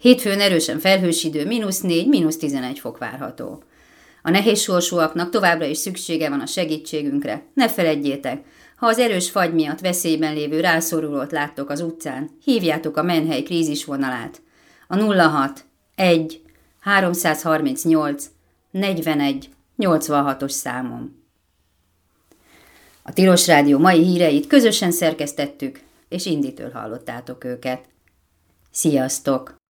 Hétfőn erősen felhős idő, -4, -11 fok várható. A nehéz sorsúaknak továbbra is szüksége van a segítségünkre. Ne feledjétek, ha az erős fagy miatt veszélyben lévő rászorulót láttok az utcán, hívjátok a menhely krízisvonalát. A 06 1 338 41 86-os számon. A Tilos Rádió mai híreit közösen szerkesztettük, és Inditől hallottátok őket. Sziasztok!